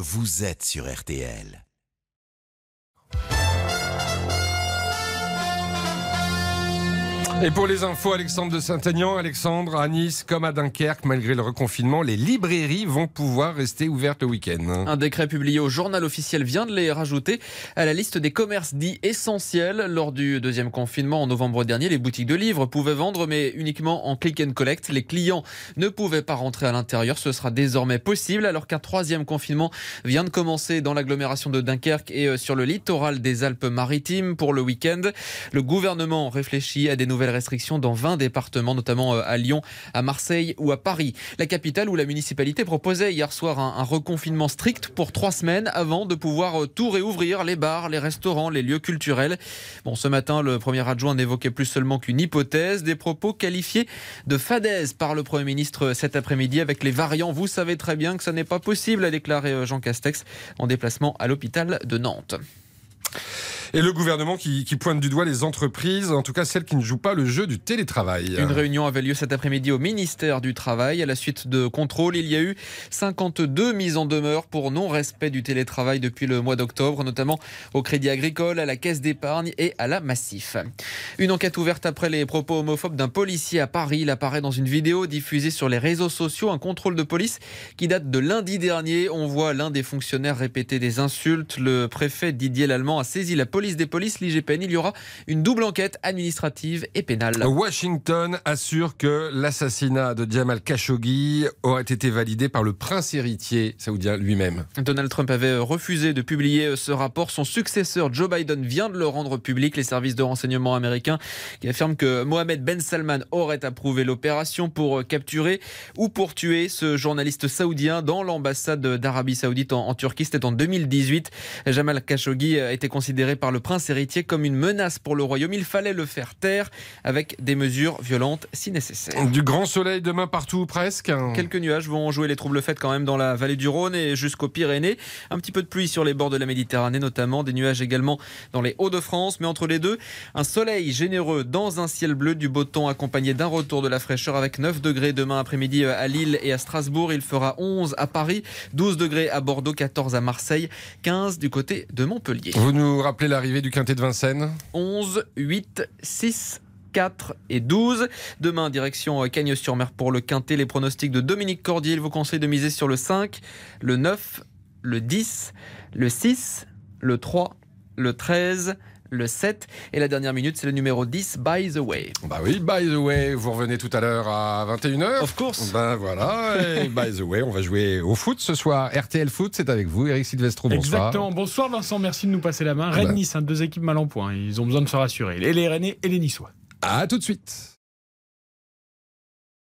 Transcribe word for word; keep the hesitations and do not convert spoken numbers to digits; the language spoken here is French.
vous êtes sur R T L. Et pour les infos, Alexandre de Saint-Aignan. Alexandre, à Nice comme à Dunkerque, malgré le reconfinement, les librairies vont pouvoir rester ouvertes le week-end. Un décret publié au journal officiel vient de les rajouter à la liste des commerces dits essentiels. Lors du deuxième confinement en novembre dernier, les boutiques de livres pouvaient vendre, mais uniquement en click and collect. Les clients ne pouvaient pas rentrer à l'intérieur. Ce sera désormais possible, alors qu'un troisième confinement vient de commencer dans l'agglomération de Dunkerque et sur le littoral des Alpes-Maritimes pour le week-end. Le gouvernement réfléchit à des nouvelles restrictions dans vingt départements, notamment à Lyon, à Marseille ou à Paris. La capitale où la municipalité proposait hier soir un, un reconfinement strict pour trois semaines avant de pouvoir tout réouvrir, les bars, les restaurants, les lieux culturels. Bon, ce matin, le premier adjoint n'évoquait plus seulement qu'une hypothèse, des propos qualifiés de fadaises par le Premier ministre cet après-midi avec les variants. Vous savez très bien que ça n'est pas possible, a déclaré Jean Castex en déplacement à l'hôpital de Nantes. Et le gouvernement qui, qui pointe du doigt les entreprises, en tout cas celles qui ne jouent pas le jeu du télétravail. Une réunion avait lieu cet après-midi au ministère du Travail. À la suite de contrôles, il y a eu cinquante-deux mises en demeure pour non-respect du télétravail depuis le mois d'octobre, notamment au Crédit Agricole, à la Caisse d'épargne et à la Massif. Une enquête ouverte après les propos homophobes d'un policier à Paris. Il apparaît dans une vidéo diffusée sur les réseaux sociaux. Un contrôle de police qui date de lundi dernier. On voit l'un des fonctionnaires répéter des insultes. Le préfet Didier Lallemand a saisi la police des polices, l'I G P N. Il y aura une double enquête administrative et pénale. Washington assure que l'assassinat de Jamal Khashoggi aurait été validé par le prince héritier saoudien lui-même. Donald Trump avait refusé de publier ce rapport. Son successeur Joe Biden vient de le rendre public. Les services de renseignement américains qui affirment que Mohamed Ben Salman aurait approuvé l'opération pour capturer ou pour tuer ce journaliste saoudien dans l'ambassade d'Arabie Saoudite en, en Turquie. C'était en deux mille dix-huit. Jamal Khashoggi a été considéré par le prince héritier comme une menace pour le royaume. Il fallait le faire taire avec des mesures violentes si nécessaire. Du grand soleil demain partout presque. Quelques nuages vont jouer les troubles fêtes quand même dans la vallée du Rhône et jusqu'aux Pyrénées. Un petit peu de pluie sur les bords de la Méditerranée notamment. Des nuages également dans les Hauts-de-France. Mais entre les deux, un soleil généreux dans un ciel bleu, du beau temps accompagné d'un retour de la fraîcheur avec neuf degrés demain après-midi à Lille et à Strasbourg. Il fera onze à Paris, douze degrés à Bordeaux, quatorze à Marseille, quinze du côté de Montpellier. Vous nous rappelez l'arrivée du quintet de Vincennes ? onze, huit, six, quatre et douze. Demain, direction Cagnes-sur-Mer pour le quintet. Les pronostics de Dominique Cordier. Il vous conseille de miser sur le cinq, le neuf, le dix, le six, le trois, le treize, le sept. Et la dernière minute, c'est le numéro dix, By the Way. Bah oui, By the Way. Vous revenez tout à l'heure à vingt et une heures. Of course. Ben voilà. Et By the Way, on va jouer au foot ce soir. R T L Foot, c'est avec vous, Eric Silvestro. Bonsoir. Exactement. Bonsoir Vincent, merci de nous passer la main. Rennes-Nice, hein, deux équipes mal en point. Ils ont besoin de se rassurer. Et les Rennais et les Niçois. À tout de suite.